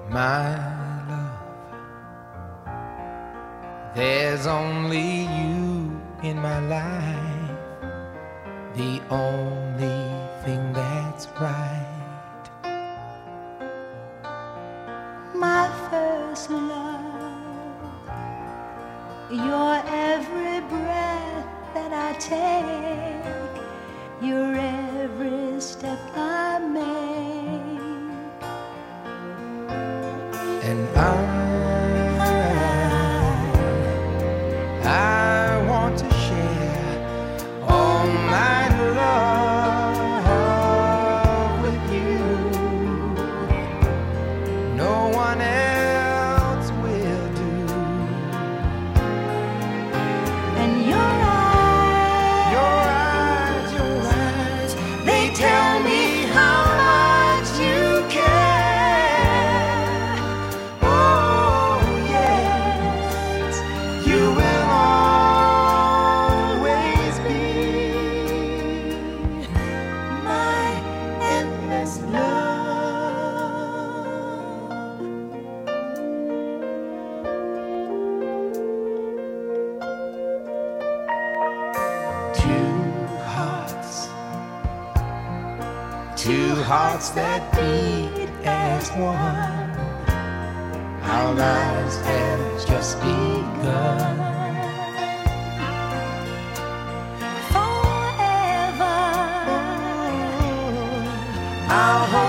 My love, there's only you in my life, the only thing that's right. My first love, your every breath that I take, your every step I make. And I want to share all my love with you. No one else will do. And your eyes, they tell me how much you care. Oh yes, you will always be my endless love. Two hearts that beat as one. Our lives have just begun. Forever, I'll